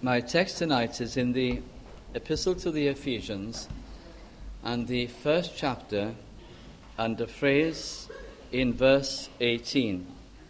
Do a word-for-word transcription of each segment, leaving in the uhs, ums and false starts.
My text tonight is in the Epistle to the Ephesians and the first chapter and the phrase in verse eighteen.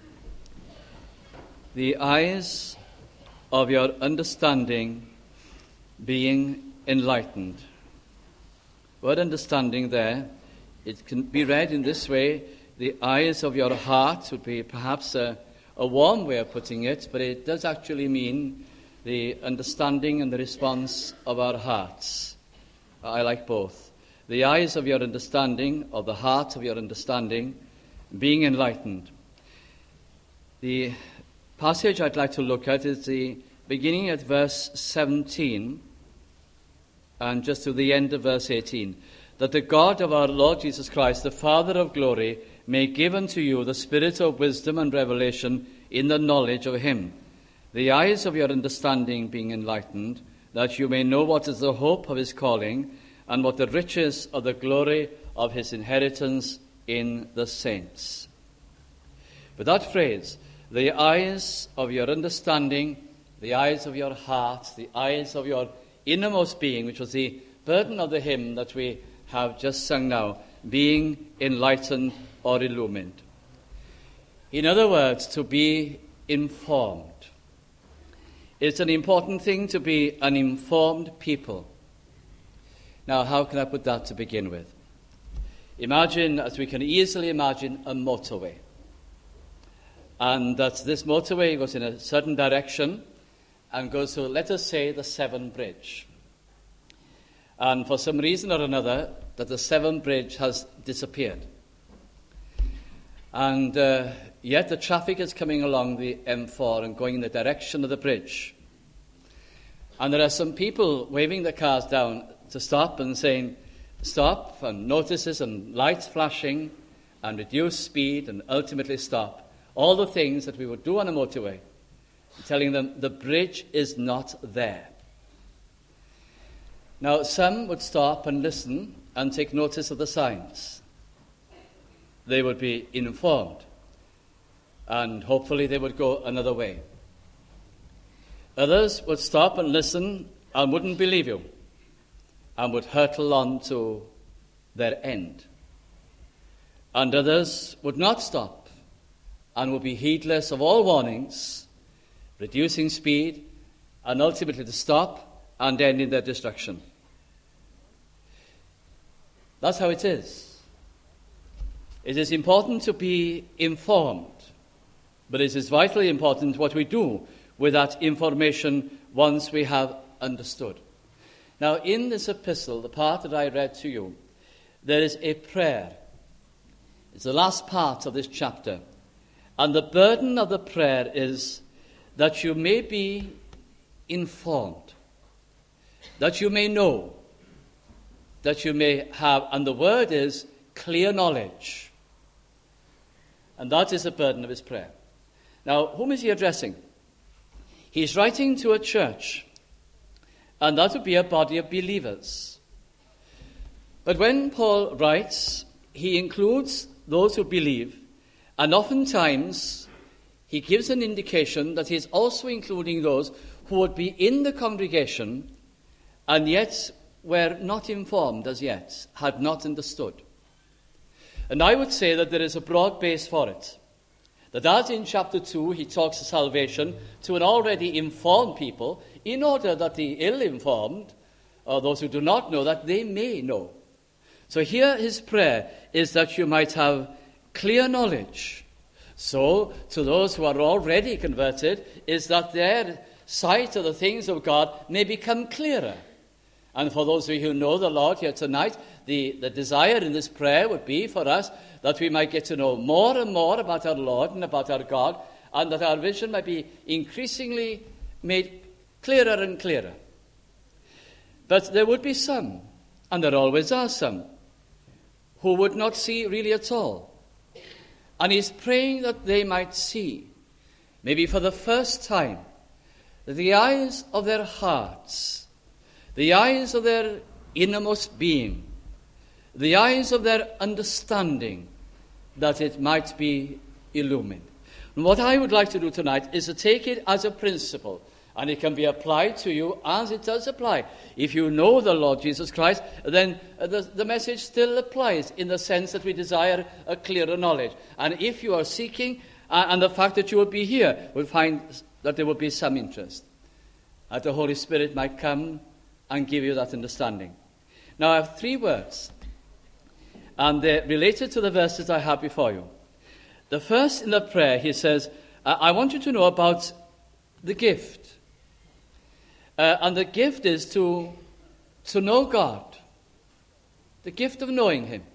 The eyes of your understanding being enlightened. Word understanding there, it can be read in this way: the eyes of your heart would be perhaps a, a warm way of putting it, but it does actually mean the understanding and the response of our hearts. I like both. The eyes of your understanding, or the heart of your understanding, being enlightened. The passage I'd like to look at is the beginning at verse seventeen and just to the end of verse eighteen. That the God of our Lord Jesus Christ, the Father of glory, may give unto you the spirit of wisdom and revelation in the knowledge of him, the eyes of your understanding being enlightened, that you may know what is the hope of his calling, and what the riches of the glory of his inheritance in the saints. But that phrase, the eyes of your understanding, the eyes of your heart, the eyes of your innermost being, which was the burden of the hymn that we have just sung now, being enlightened or illumined. In other words, to be informed. It's an important thing to be an informed people. Now, how can I put that to begin with? Imagine, as we can easily imagine, a motorway. And that this motorway goes in a certain direction and goes to, let us say, the Severn Bridge. And for some reason or another, that the Severn Bridge has disappeared. And uh, yet the traffic is coming along the M four and going in the direction of the bridge. And there are some people waving their cars down to stop and saying, stop, and notices and lights flashing and reduce speed and ultimately stop. All the things that we would do on a motorway, telling them the bridge is not there. Now, some would stop and listen and take notice of the signs. They would be informed, and hopefully they would go another way. Others would stop and listen and wouldn't believe you, and would hurtle on to their end. And others would not stop and would be heedless of all warnings, reducing speed, and ultimately to stop and end in their destruction. That's how it is. It is important to be informed, but it is vitally important what we do with that information once we have understood. Now, in this epistle, the part that I read to you, there is a prayer. It's the last part of this chapter. And the burden of the prayer is that you may be informed, that you may know, that you may have, and the word is clear knowledge. And that is the burden of his prayer. Now, whom is he addressing? He's writing to a church, and that would be a body of believers. But when Paul writes, he includes those who believe, and oftentimes he gives an indication that he's also including those who would be in the congregation and yet were not informed as yet, had not understood. And I would say that there is a broad base for it. That as in chapter two, he talks of salvation to an already informed people, in order that the ill-informed, or those who do not know, that they may know. So here his prayer is that you might have clear knowledge. So, to those who are already converted, is that their sight of the things of God may become clearer. And for those of you who know the Lord here tonight, the, the desire in this prayer would be for us that we might get to know more and more about our Lord and about our God, and that our vision might be increasingly made clearer and clearer. But there would be some, and there always are some, who would not see really at all. And he's praying that they might see, maybe for the first time, that the eyes of their hearts, the eyes of their innermost being, the eyes of their understanding, that it might be illumined. And what I would like to do tonight is to take it as a principle And it can be applied to you as it does apply. If you know the Lord Jesus Christ, then the, the message still applies in the sense that we desire a clearer knowledge. And if you are seeking, uh, and the fact that you will be here, we'll find that there will be some interest. That the Holy Spirit might come and give you that understanding. Now I have three words, and they're related to the verses I have before you. The first in the prayer, he says, I want you to know about the gift. Uh, and the gift is to, to know God. The gift of knowing him.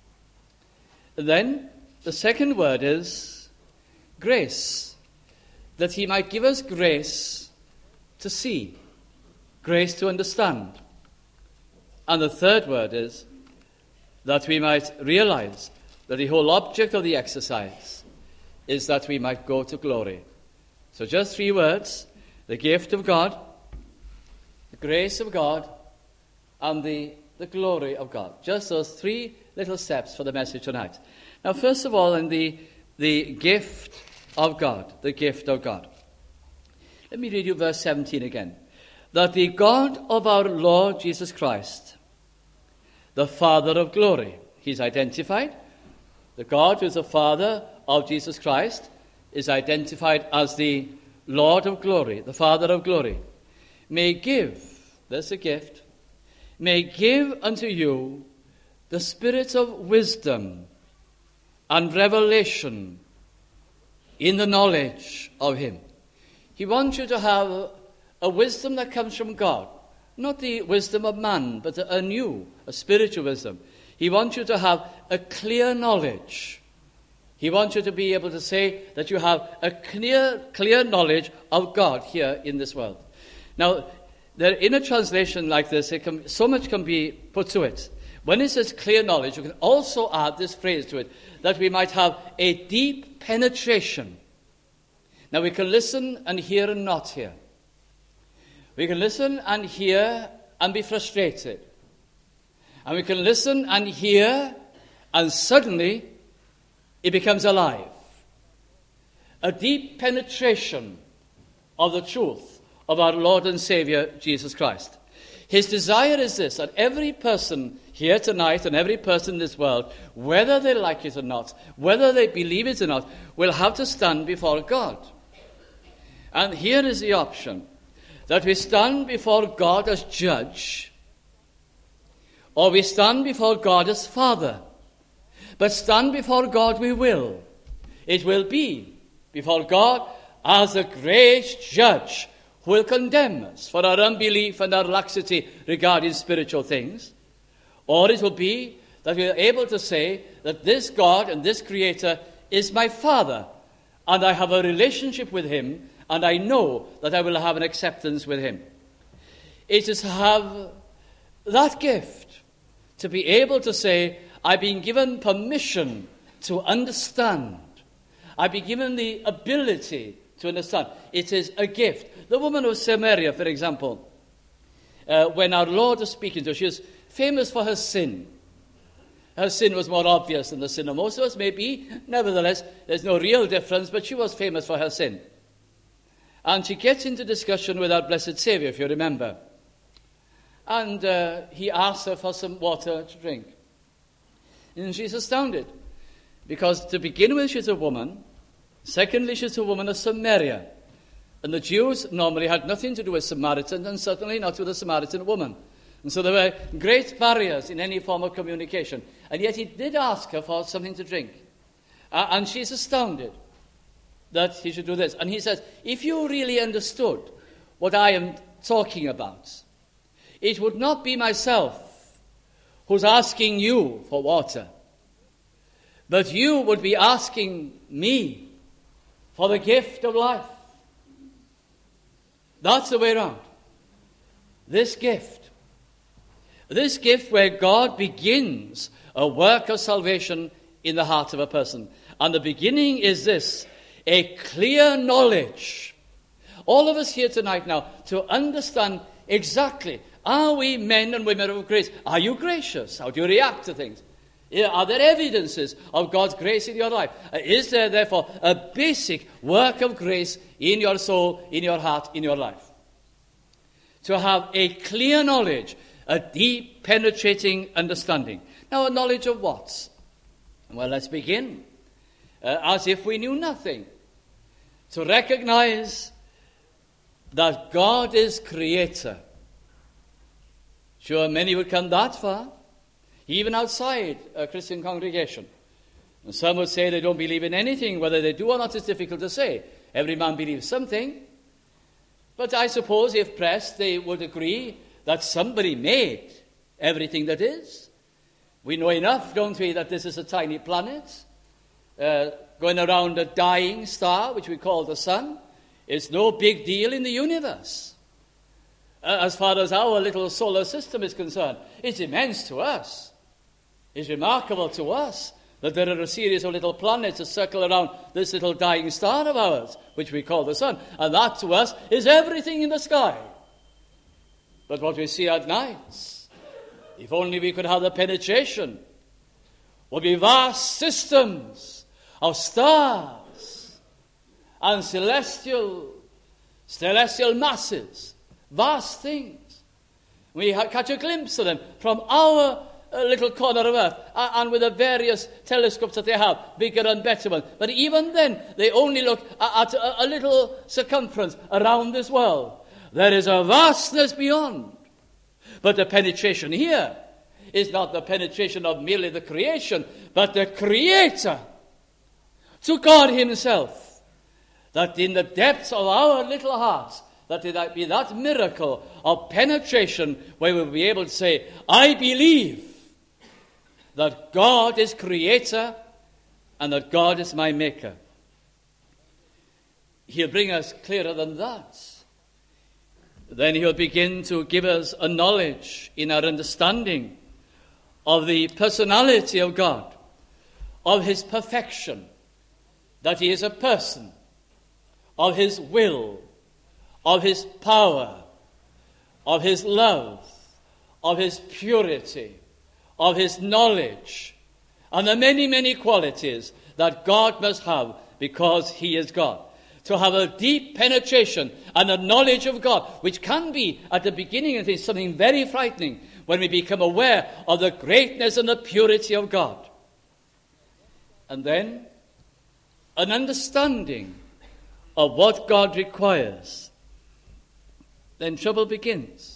And then the second word is grace. That he might give us grace to see. Grace to understand. And the third word is that we might realize that the whole object of the exercise is that we might go to glory. So just three words: the gift of God, the grace of God, and the, the glory of God. Just those three little steps for the message tonight. Now, first of all, in the, the gift of God, the gift of God. Let me read you verse seventeen again. That the God of our Lord Jesus Christ, the Father of glory, he's identified. The God who is the Father of Jesus Christ is identified as the Lord of glory, the Father of glory, may give, there's a gift, may give unto you the spirit of wisdom and revelation in the knowledge of him. He wants you to have a wisdom that comes from God, not the wisdom of man, but a new, a spiritual wisdom. He wants you to have a clear knowledge. He wants you to be able to say that you have a clear, clear knowledge of God here in this world. Now, there, in a translation like this, it can, so much can be put to it. When it says clear knowledge, you can also add this phrase to it, that we might have a deep penetration. Now, we can listen and hear and not hear. We can listen and hear and be frustrated. And we can listen and hear, and suddenly it becomes alive. A deep penetration of the truth of our Lord and Savior, Jesus Christ. His desire is this, that every person here tonight and every person in this world, whether they like it or not, whether they believe it or not, will have to stand before God. And here is the option, that we stand before God as judge, or we stand before God as Father. But stand before God we will. It will be before God as a great judge who will condemn us for our unbelief and our laxity regarding spiritual things. Or it will be that we are able to say that this God and this Creator is my Father, and I have a relationship with him, and I know that I will have an acceptance with him. It is to have that gift, to be able to say, I've been given permission to understand. I've been given the ability to understand. It is a gift. The woman of Samaria, for example, uh, when our Lord was speaking to her, she was famous for her sin. Her sin was more obvious than the sin of most of us, maybe. Nevertheless, there's no real difference, but she was famous for her sin. And she gets into discussion with our blessed Savior, if you remember. And uh, he asks her for some water to drink. And she's astounded. Because to begin with, she's a woman. Secondly, she's a woman of Samaria. And the Jews normally had nothing to do with Samaritans, and certainly not with a Samaritan woman. And so there were great barriers in any form of communication. And yet he did ask her for something to drink. Uh, and she's astounded that he should do this. And he says, if you really understood what I am talking about, it would not be myself who's asking you for water, but you would be asking me for the gift of life. That's the way around. This gift. This gift where God begins a work of salvation in the heart of a person. And the beginning is this, a clear knowledge. All of us here tonight now, to understand exactly, are we men and women of grace? Are you gracious? How do you react to things? Are there evidences of God's grace in your life? Is there, therefore, a basic work of grace in your soul, in your heart, in your life? to have a clear knowledge, a deep, penetrating understanding. Now, a knowledge of what? Well, let's begin uh, as if we knew nothing. To recognize that God is creator. Sure, many would come that far, even outside a Christian congregation. And some would say they don't believe in anything. Whether they do or not is difficult to say. Every man believes something. But I suppose if pressed, they would agree that somebody made everything that is. We know enough, don't we, that this is a tiny planet uh, going around a dying star, which we call the sun. It's no big deal in the universe. Uh, as far as our little solar system is concerned, it's immense to us. It's remarkable to us that there are a series of little planets that circle around this little dying star of ours, which we call the sun. And that to us is everything in the sky. But what we see at night, if only we could have the penetration, would be vast systems of stars and celestial, celestial masses, vast things. We catch a glimpse of them from our uh, little corner of earth, uh, and with the various telescopes that they have, bigger and better ones. But even then, they only look at, at a, a little circumference around this world. There is a vastness beyond. But the penetration here is not the penetration of merely the creation, but the Creator, to God himself, that in the depths of our little hearts, that it be that miracle of penetration where we'll be able to say, I believe that God is Creator and that God is my Maker. He'll bring us clearer than that. Then he'll begin to give us a knowledge in our understanding of the personality of God, of his perfection, that he is a person, of his will, of his power, of his love, of his purity, of his knowledge, and the many, many qualities that God must have because he is God. To have a deep penetration and a knowledge of God, which can be, at the beginning of things, something very frightening when we become aware of the greatness and the purity of God. And then, an understanding of what God requires. Then trouble begins.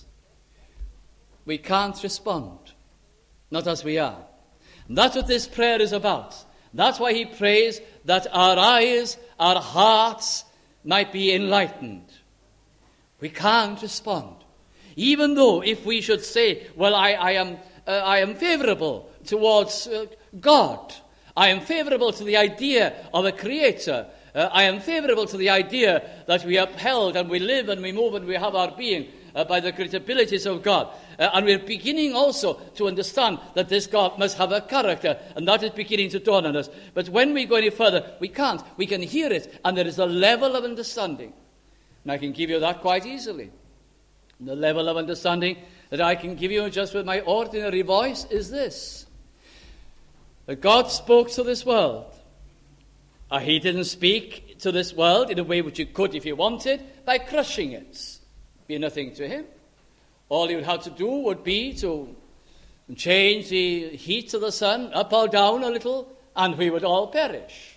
We can't respond, not as we are. And that's what this prayer is about. That's why he prays that our eyes, our hearts might be enlightened. We can't respond. Even though if we should say, well, I, I am uh, I am favorable towards uh, God. I am favorable to the idea of a creator. Uh, I am favorable to the idea that we are upheld and we live and we move and we have our being uh, by the great abilities of God. Uh, and we're beginning also to understand that this God must have a character, and that is beginning to dawn on us. But when we go any further, we can't. We can hear it, and there is a level of understanding. And I can give you that quite easily. The level of understanding that I can give you just with my ordinary voice is this. That God spoke to this world. Uh, he didn't speak to this world in a way which he could if he wanted, by crushing it. Be nothing to him. All he would have to do would be to change the heat of the sun up or down a little, and we would all perish.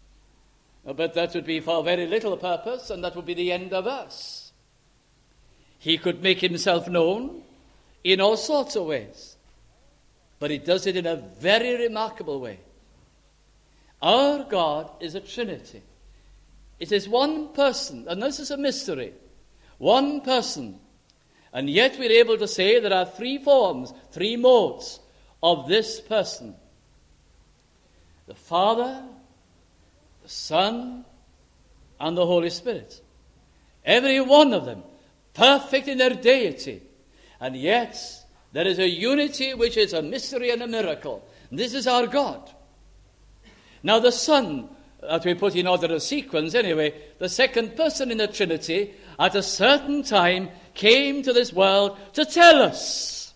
But that would be for very little purpose, and that would be the end of us. He could make himself known in all sorts of ways, but he does it in a very remarkable way. Our God is a Trinity. It is one person, and this is a mystery. One person. And yet we're able to say there are three forms, three modes of this person. The Father, the Son, and the Holy Spirit. Every one of them perfect in their deity. And yet there is a unity which is a mystery and a miracle. And this is our God. Now the Son, that we put in order of sequence anyway, the second person in the Trinity, at a certain time came to this world to tell us.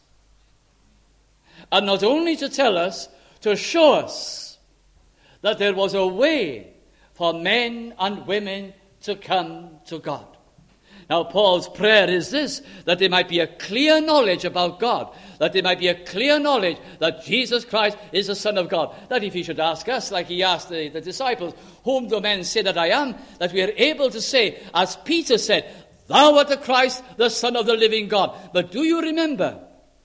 And not only to tell us, to show us that there was a way for men and women to come to God. Now, Paul's prayer is this, that there might be a clear knowledge about God, that there might be a clear knowledge that Jesus Christ is the Son of God, that if he should ask us, like he asked the, the disciples, whom do men say that I am, that we are able to say, as Peter said, thou art the Christ, the Son of the living God. But do you remember,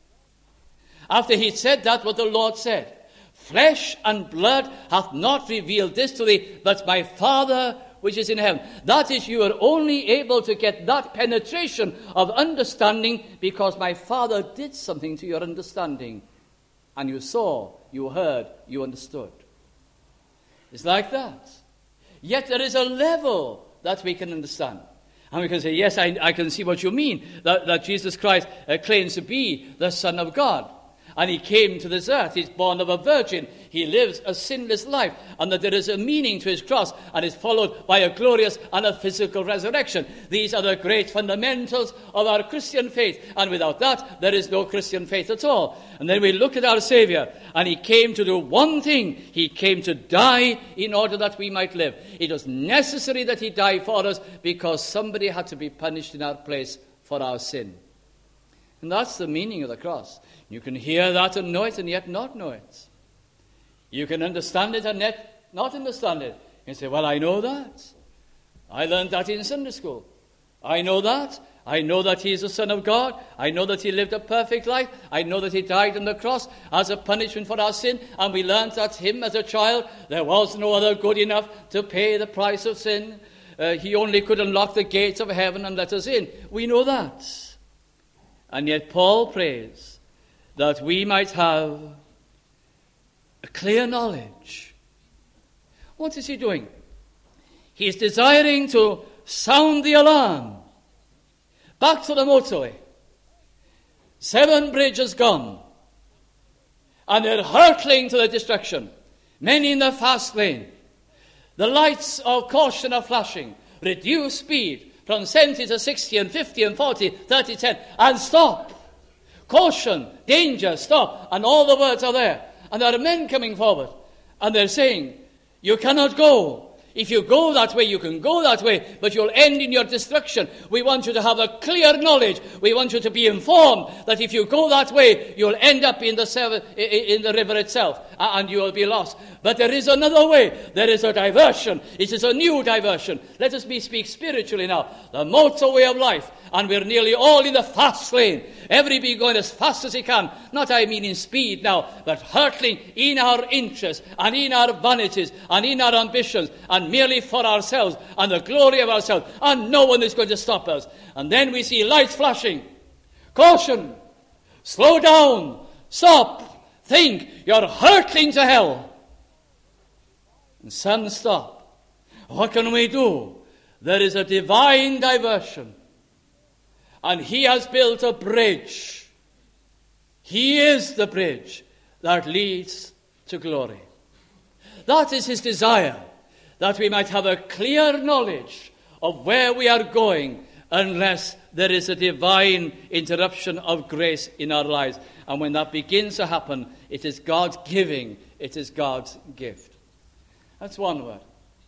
after he said that, what the Lord said? Flesh and blood hath not revealed this to thee, but my Father which is in heaven. That is, you are only able to get that penetration of understanding because my Father did something to your understanding. And you saw, you heard, you understood. It's like that. Yet there is a level that we can understand. And we can say, yes, I, I can see what you mean, that, that Jesus Christ uh, claims to be the Son of God. And he came to this earth. He's born of a virgin. He lives a sinless life. And that there is a meaning to his cross. And is followed by a glorious and a physical resurrection. These are the great fundamentals of our Christian faith. And without that, there is no Christian faith at all. And then we look at our Savior. And he came to do one thing. He came to die in order that we might live. It was necessary that he die for us because somebody had to be punished in our place for our sin. And that's the meaning of the cross. You can hear that and know it and yet not know it. You can understand it and yet not understand it. You say, well, I know that. I learned that in Sunday school. I know that. I know that he is the Son of God. I know that he lived a perfect life. I know that he died on the cross as a punishment for our sin. And we learned that him as a child, there was no other good enough to pay the price of sin. Uh, he only could unlock the gates of heaven and let us in. We know that. And yet Paul prays that we might have a clear knowledge. What is he doing? He is desiring to sound the alarm. Back to the motorway. Seven bridges gone. And they're hurtling to the destruction. Many in the fast lane. The lights of caution are flashing. Reduce speed from seventy to sixty and fifty and forty, thirty, ten. And stop. Caution, danger, stop. And all the words are there. And there are men coming forward. And they're saying, you cannot go. If you go that way, you can go that way, but you'll end in your destruction. We want you to have a clear knowledge. We want you to be informed that if you go that way, you'll end up in the, in the river itself, and you will be lost. But there is another way. There is a diversion. It is a new diversion. Let us be, speak spiritually now. The motorway of life. And we're nearly all in the fast lane. Everybody going as fast as he can. Not I mean in speed now, but hurtling in our interests and in our vanities and in our ambitions and merely for ourselves and the glory of ourselves. And no one is going to stop us. And then we see lights flashing. Caution! Slow down! Stop! Think! You're hurtling to hell! And some stop. What can we do? There is a divine diversion. And he has built a bridge. He is the bridge that leads to glory. That is his desire, that we might have a clear knowledge of where we are going unless there is a divine interruption of grace in our lives. And when that begins to happen, it is God's giving, it is God's gift. That's one word.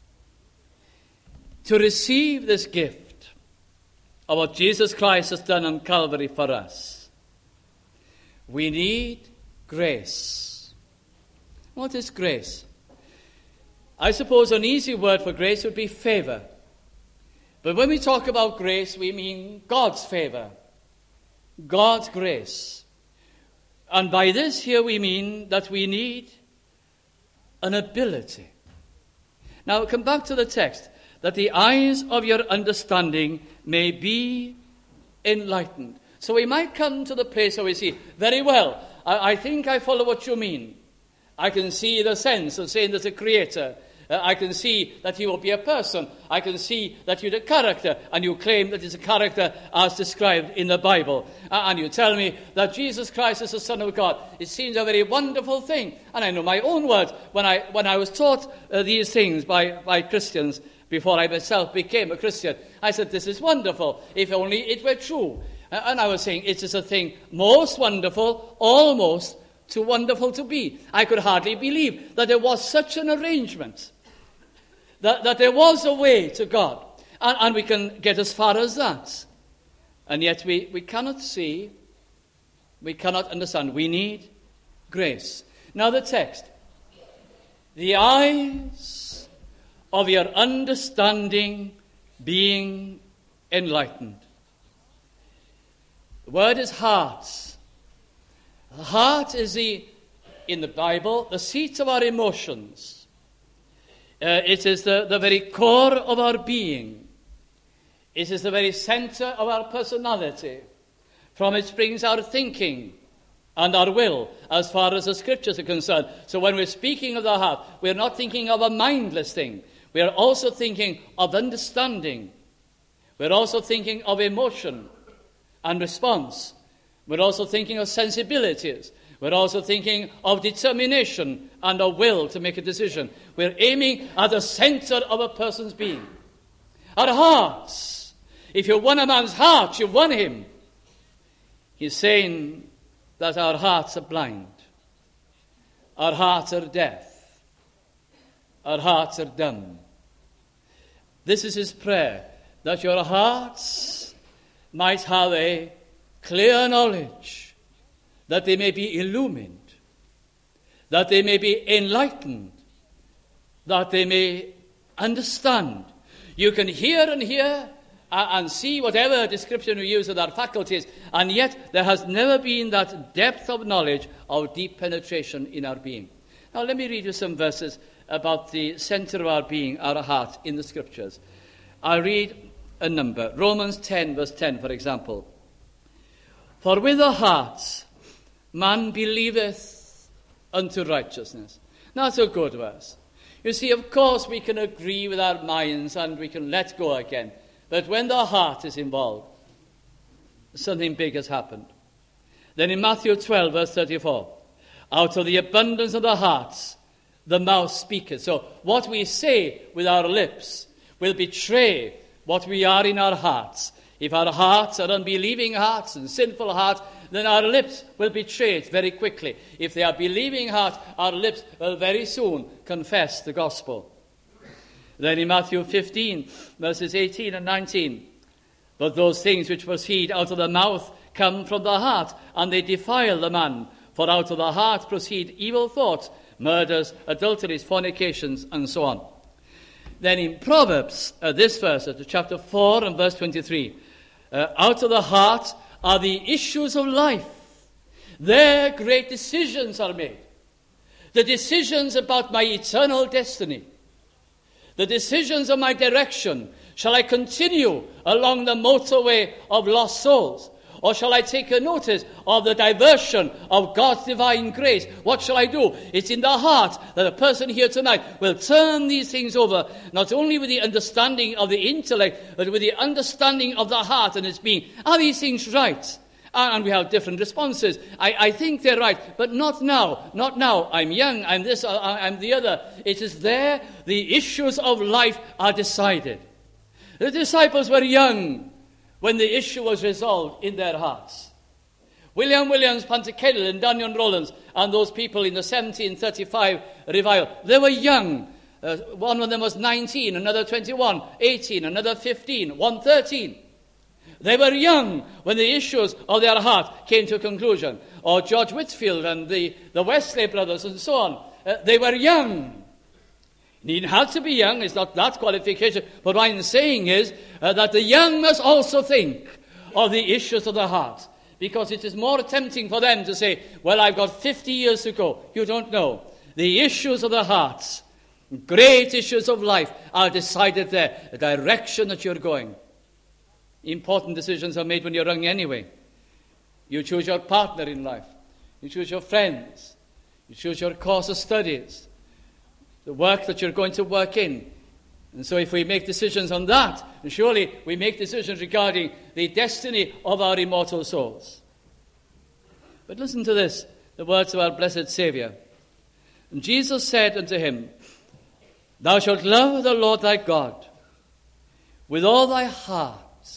To receive this gift of what Jesus Christ has done on Calvary for us, we need grace. What is grace? I suppose an easy word for grace would be favor. But when we talk about grace, we mean God's favor, God's grace. And by this here we mean that we need an ability. Now come back to the text. That the eyes of your understanding may be enlightened. So we might come to the place where we see, very well, I, I think I follow what you mean. I can see the sense of saying there's a creator. Uh, I can see that he will be a person. I can see that you're a character, and you claim that it's a character as described in the Bible. Uh, and you tell me that Jesus Christ is the Son of God. It seems a very wonderful thing. And I know my own words. When I when I was taught uh, these things by, by Christians, before I myself became a Christian, I said, this is wonderful, if only it were true. And I was saying, it is a thing most wonderful, almost too wonderful to be. I could hardly believe that there was such an arrangement, that, that there was a way to God. And, and we can get as far as that. And yet we, we cannot see, we cannot understand. We need grace. Now the text. The eyes of your understanding being enlightened. The word is heart. The heart is the, in the Bible, the seat of our emotions. Uh, it is the, the very core of our being. It is the very center of our personality. From it springs our thinking and our will, as far as the scriptures are concerned. So when we're speaking of the heart, we're not thinking of a mindless thing. We are also thinking of understanding. We're also thinking of emotion and response. We're also thinking of sensibilities. We're also thinking of determination and a will to make a decision. We're aiming at the center of a person's being. Our hearts. If you won a man's heart, you've won him. He's saying that our hearts are blind. Our hearts are deaf. Our hearts are dumb. This is his prayer, that your hearts might have a clear knowledge, that they may be illumined, that they may be enlightened, that they may understand. You can hear and hear and see whatever description we use of our faculties, and yet there has never been that depth of knowledge, of deep penetration in our being. Now let me read you some verses about the center of our being, our heart, in the scriptures. I'll read a number. Romans ten, verse ten, for example. For with the heart man believeth unto righteousness. Now, that's a good verse. You see, of course, we can agree with our minds and we can let go again. But when the heart is involved, something big has happened. Then in Matthew twelve, verse thirty-four, out of the abundance of the heart, the mouth speaketh. So what we say with our lips will betray what we are in our hearts. If our hearts are unbelieving hearts and sinful hearts, then our lips will betray it very quickly. If they are believing hearts, our lips will very soon confess the gospel. Then in Matthew fifteen, verses eighteen and nineteen, but those things which proceed out of the mouth come from the heart, and they defile the man. For out of the heart proceed evil thoughts, murders, adulteries, fornications, and so on. Then in Proverbs, uh, this verse, uh, chapter four and verse twenty-three, uh, out of the heart are the issues of life. There great decisions are made. The decisions about my eternal destiny. The decisions of my direction. Shall I continue along the motorway of lost souls? Or shall I take a notice of the diversion of God's divine grace? What shall I do? It's in the heart that a person here tonight will turn these things over, not only with the understanding of the intellect, but with the understanding of the heart and its being. Are these things right? And we have different responses. I, I think they're right, but not now. Not now. I'm young, I'm this, I'm the other. It is there the issues of life are decided. The disciples were young when the issue was resolved in their hearts. William Williams, Pantycelyn, and Daniel Rollins, and those people in the seventeen thirty-five revival, they were young. Uh, one of them was nineteen, another twenty-one, eighteen, another fifteen, one thirteen. They were young when the issues of their heart came to a conclusion. Or George Whitfield and the, the Wesley brothers and so on. Uh, they were young. You didn't have to be young, it's not that qualification. But what I'm saying is uh, that the young must also think of the issues of the heart. Because it is more tempting for them to say, well, I've got fifty years to go. You don't know. The issues of the heart, great issues of life, are decided there. The direction that you're going. Important decisions are made when you're young anyway. You choose your partner in life. You choose your friends. You choose your course of studies. The work that you're going to work in. And so if we make decisions on that, surely we make decisions regarding the destiny of our immortal souls. But listen to this, the words of our blessed Saviour. And Jesus said unto him, Thou shalt love the Lord thy God with all thy heart.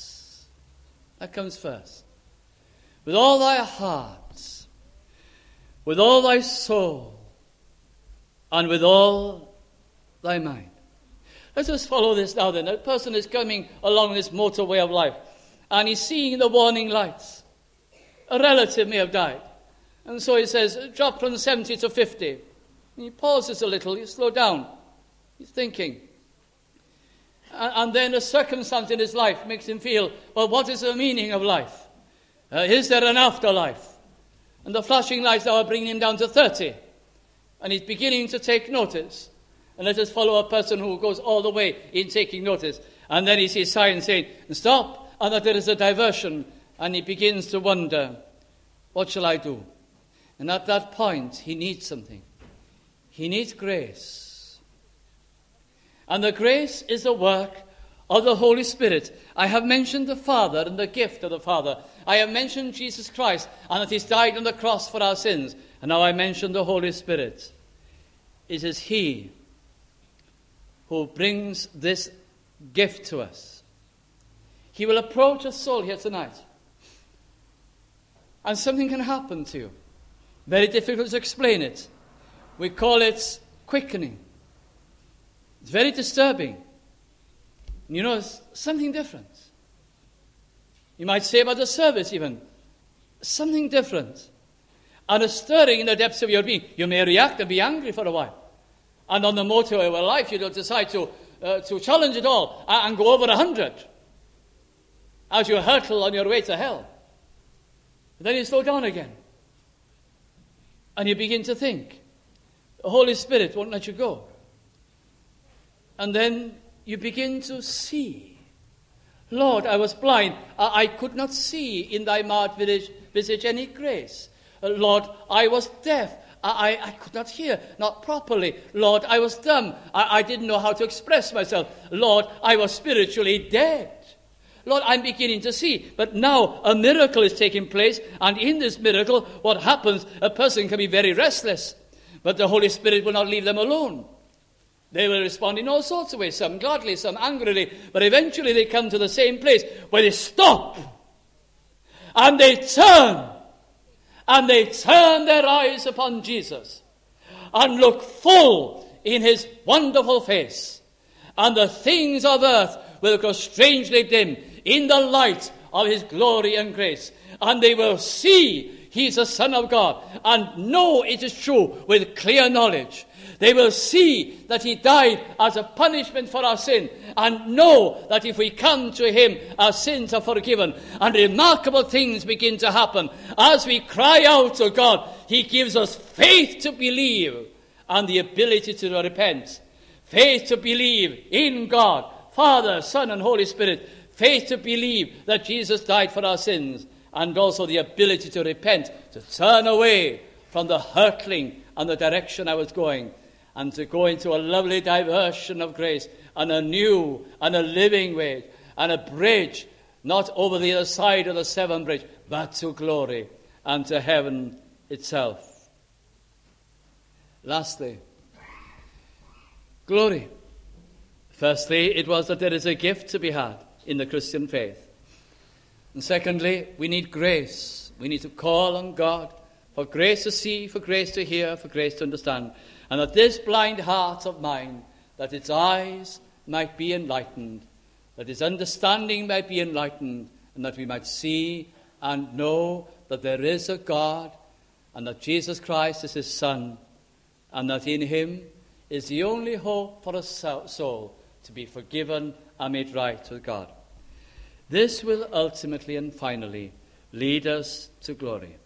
That comes first. With all thy heart, with all thy soul, and with all thy mind. Let's just follow this now then. A person is coming along this motorway of life, and he's seeing the warning lights. A relative may have died. And so he says, drop from seventy to fifty. And he pauses a little, he slows down. He's thinking. And, and then a circumstance in his life makes him feel, well, what is the meaning of life? Uh, is there an afterlife? And the flashing lights now are bringing him down to thirty. And he's beginning to take notice. And let us follow a person who goes all the way in taking notice. And then he sees signs saying, stop, and that there is a diversion. And he begins to wonder, what shall I do? And at that point, he needs something. He needs grace. And the grace is the work of the Holy Spirit. I have mentioned the Father and the gift of the Father. I have mentioned Jesus Christ and that he's died on the cross for our sins. And now I mention the Holy Spirit. It is he who brings this gift to us. He will approach a soul here tonight. And something can happen to you. Very difficult to explain it. We call it quickening. It's very disturbing. You know, it's something different. You might say about the service even, something different. And a stirring in the depths of your being. You may react and be angry for a while. And on the motorway of life, you don't decide to, uh, to challenge it all and go over a hundred as you hurtle on your way to hell. But then you slow down again. And you begin to think. The Holy Spirit won't let you go. And then you begin to see. Lord, I was blind. I, I could not see in thy marred visage any grace. Uh, Lord, I was deaf. I, I, I could not hear, not properly. Lord, I was dumb. I, I didn't know how to express myself. Lord, I was spiritually dead. Lord, I'm beginning to see. But now a miracle is taking place. And in this miracle, what happens? A person can be very restless. But the Holy Spirit will not leave them alone. They will respond in all sorts of ways. Some gladly, some angrily. But eventually they come to the same place where they stop. And they turn. And they turn their eyes upon Jesus and look full in his wonderful face. And the things of earth will grow strangely dim in the light of his glory and grace. And they will see he's the Son of God and know it is true with clear knowledge. They will see that he died as a punishment for our sin and know that if we come to him, our sins are forgiven. And remarkable things begin to happen. As we cry out to God, he gives us faith to believe and the ability to repent. Faith to believe in God, Father, Son, and Holy Spirit. Faith to believe that Jesus died for our sins. And also the ability to repent, to turn away from the hurtling and the direction I was going, and to go into a lovely diversion of grace, and a new and a living way, and a bridge, not over the other side of the Severn Bridge, but to glory and to heaven itself. Lastly, glory. Firstly, it was that there is a gift to be had in the Christian faith. And secondly, we need grace. We need to call on God for grace to see, for grace to hear, for grace to understand. And that this blind heart of mine, that its eyes might be enlightened, that its understanding might be enlightened, and that we might see and know that there is a God, and that Jesus Christ is his Son, and that in him is the only hope for a soul to be forgiven and made right with God. This will ultimately and finally lead us to glory.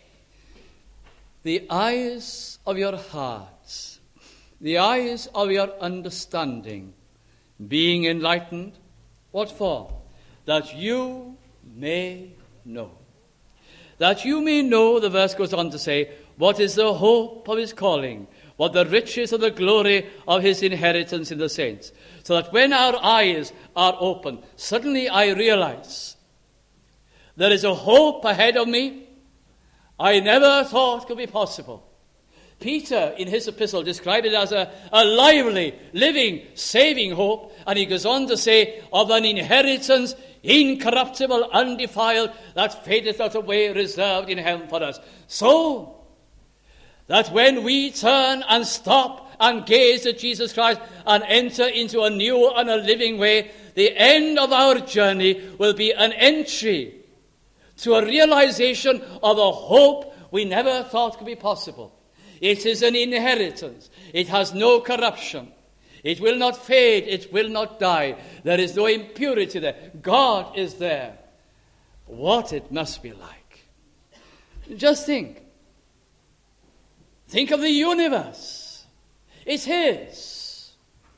The eyes of your hearts, the eyes of your understanding, being enlightened, what for? That you may know. That you may know, the verse goes on to say, what is the hope of his calling, what the riches of the glory of his inheritance in the saints. So that when our eyes are open, suddenly I realize there is a hope ahead of me I never thought could be possible. Peter, in his epistle, described it as a, a lively, living, saving hope. And he goes on to say, of an inheritance incorruptible, undefiled, that fadeth not away, reserved in heaven for us. So that when we turn and stop and gaze at Jesus Christ and enter into a new and a living way, the end of our journey will be an entry to a realization of a hope we never thought could be possible. It is an inheritance. It has no corruption. It will not fade. It will not die. There is no impurity there. God is there. What it must be like. Just think. Think of the universe. It's His.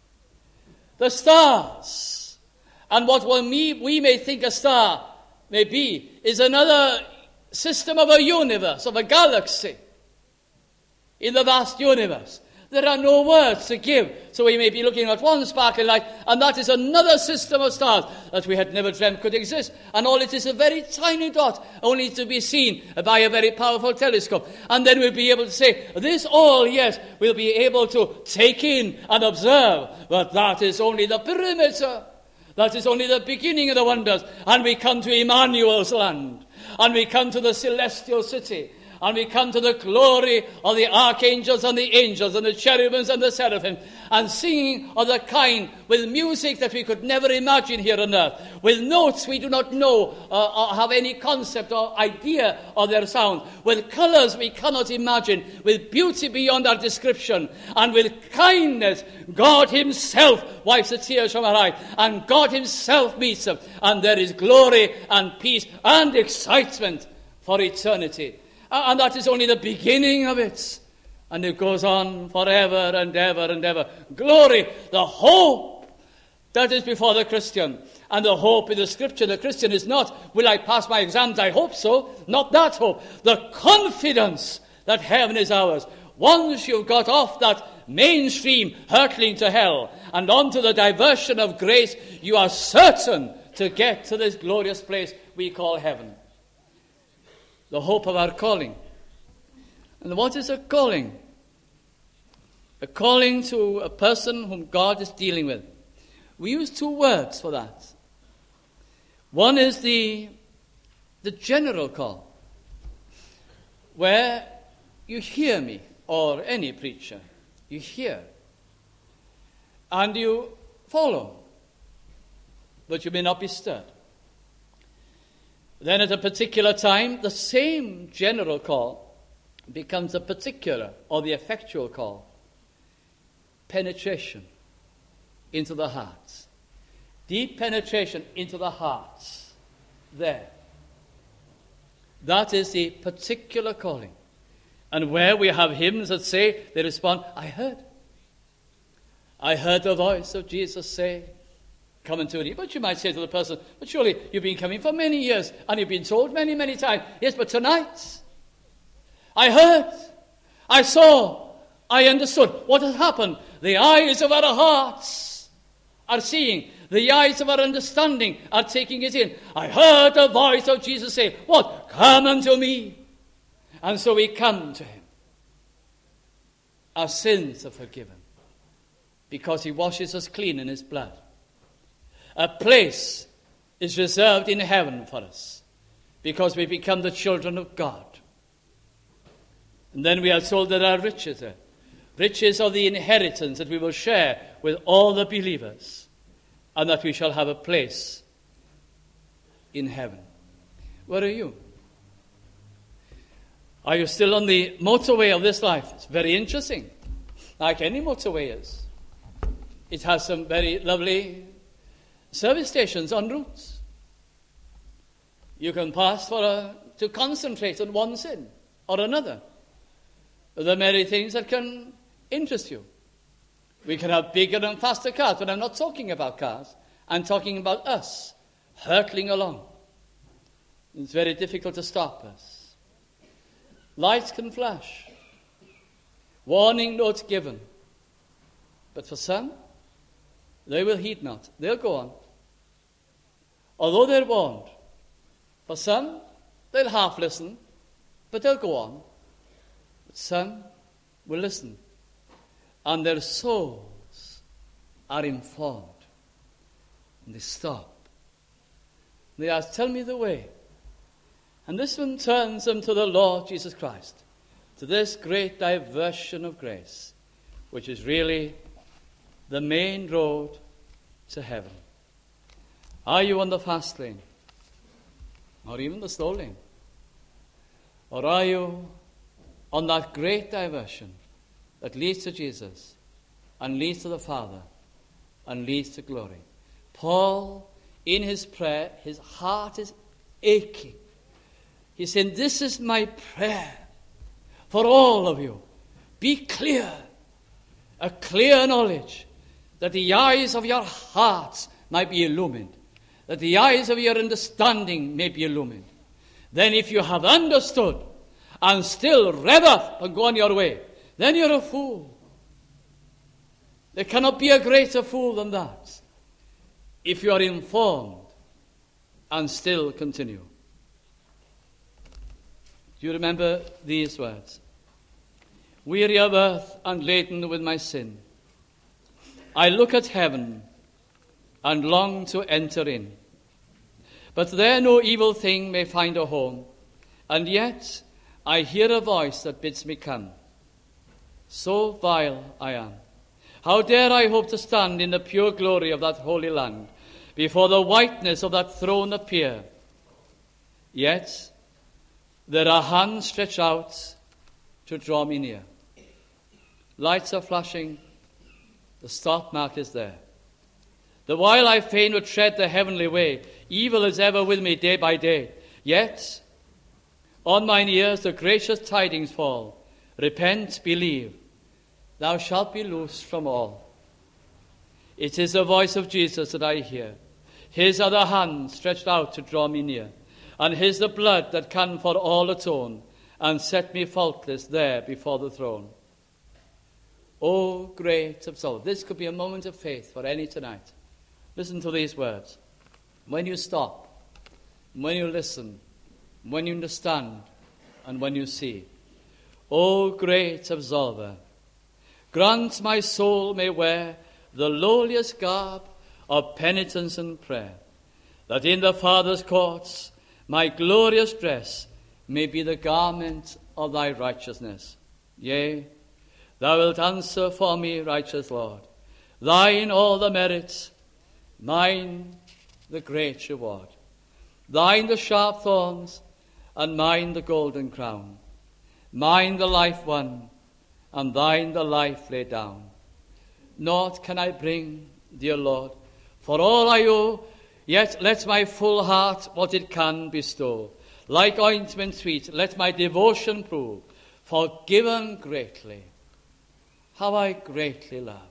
The stars. And what we, we may think a star may be is another system of a universe, of a galaxy in the vast universe. There are no words to give. So we may be looking at one sparkling light, and that is another system of stars that we had never dreamt could exist. And all it is a very tiny dot, only to be seen by a very powerful telescope. And then we'll be able to say, this all, yes, we'll be able to take in and observe. But that is only the perimeter. That is only the beginning of the wonders. And we come to Emmanuel's land. And we come to the celestial city. And we come to the glory of the archangels and the angels and the cherubims and the seraphim, and singing of the kind with music that we could never imagine here on earth, with notes we do not know uh, or have any concept or idea of their sound, with colors we cannot imagine, with beauty beyond our description, and with kindness. God Himself wipes the tears from our eyes, and God Himself meets them, and there is glory and peace and excitement for eternity. And that is only the beginning of it. And it goes on forever and ever and ever. Glory, the hope that is before the Christian. And the hope in the Scripture, the Christian is not, will I pass my exams? I hope so. Not that hope. The confidence that heaven is ours. Once you've got off that mainstream hurtling to hell and onto the diversion of grace, you are certain to get to this glorious place we call heaven. The hope of our calling. And what is a calling? A calling to a person whom God is dealing with. We use two words for that. One is the, the general call, where you hear me, or any preacher. You hear. And you follow. But you may not be stirred. Then at a particular time, the same general call becomes a particular or the effectual call. Penetration into the hearts. Deep penetration into the hearts. There. That is the particular calling. And where we have hymns that say, they respond, I heard. I heard the voice of Jesus say, come into it. But you might say to the person, but surely you've been coming for many years and you've been told many, many times. Yes, but tonight, I heard, I saw, I understood what has happened. The eyes of our hearts are seeing. The eyes of our understanding are taking it in. I heard the voice of Jesus say, what? Come unto me. And so we come to Him. Our sins are forgiven because He washes us clean in His blood. A place is reserved in heaven for us because we become the children of God. And then we are told there are riches there. Riches of the inheritance that we will share with all the believers, and that we shall have a place in heaven. Where are you? Are you still on the motorway of this life? It's very interesting, like any motorway is. It has some very lovely service stations en route. You can pass for a, to concentrate on one sin or another. There are many things that can interest you. We can have bigger and faster cars, but I'm not talking about cars. I'm talking about us hurtling along. It's very difficult to stop us. Lights can flash. Warning notes given. But for some, they will heed not. They'll go on. Although they're warned. For some, they'll half listen, but they'll go on. But some will listen. And their souls are informed. And they stop. They ask, tell me the way. And this one turns them to the Lord Jesus Christ, to this great diversion of grace. which is really the main road to heaven? Are you on the fast lane? Or even the slow lane? Or are you on that great diversion that leads to Jesus and leads to the Father and leads to glory? Paul, in his prayer, his heart is aching. He's saying, this is my prayer for all of you. Be clear, a clear knowledge that the eyes of your hearts might be illumined, that the eyes of your understanding may be illumined. Then if you have understood and still rev up and go on your way, then you're a fool. There cannot be a greater fool than that. If you are informed and still continue. Do you remember these words? Weary of earth and laden with my sin, I look at heaven and long to enter in. But there no evil thing may find a home, and yet I hear a voice that bids me come. So vile I am. How dare I hope to stand in the pure glory of that holy land, before the whiteness of that throne appear? Yet there are hands stretched out to draw me near. Lights are flashing, the stop mark is there. The while I fain would tread the heavenly way, evil is ever with me day by day. Yet on mine ears the gracious tidings fall. Repent, believe, thou shalt be loosed from all. It is the voice of Jesus that I hear. His are the hands stretched out to draw me near, and his the blood that can for all atone, and set me faultless there before the throne. Oh, great absolver. This could be a moment of faith for any tonight. Listen to these words. When you stop, when you listen, when you understand, and when you see. O great absolver, grant my soul may wear the lowliest garb of penitence and prayer, that in the Father's courts my glorious dress may be the garment of thy righteousness. Yea, thou wilt answer for me, righteous Lord. Thine all the merits, mine the great reward. Thine the sharp thorns, and mine the golden crown. Mine the life won, and thine the life laid down. Naught can I bring, dear Lord, for all I owe, yet let my full heart what it can bestow. Like ointment sweet, let my devotion prove, forgiven greatly. How I greatly love.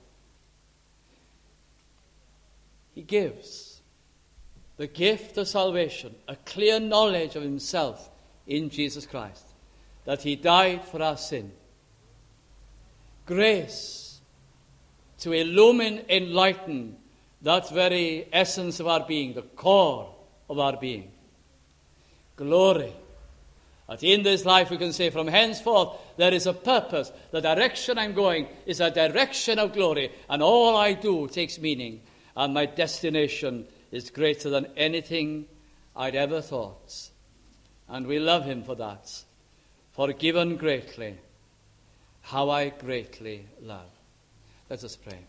He gives the gift of salvation, a clear knowledge of himself in Jesus Christ, that he died for our sin. Grace to illumine, enlighten that very essence of our being, the core of our being. Glory. That in this life we can say from henceforth there is a purpose. The direction I'm going is a direction of glory, and all I do takes meaning, and my destination is greater than anything I'd ever thought. And we love him for that. Forgiven greatly, how I greatly love. Let us pray.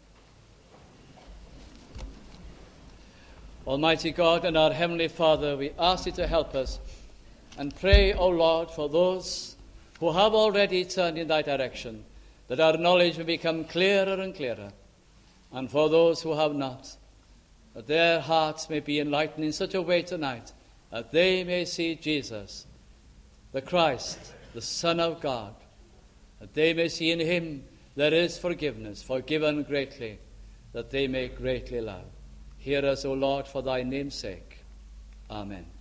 Almighty God and our Heavenly Father, we ask you to help us and pray, O Lord, for those who have already turned in thy direction, that our knowledge will become clearer and clearer, and for those who have not, that their hearts may be enlightened in such a way tonight that they may see Jesus, the Christ, the Son of God, that they may see in him there is forgiveness, forgiven greatly, that they may greatly love. Hear us, O Lord, for thy name's sake. Amen.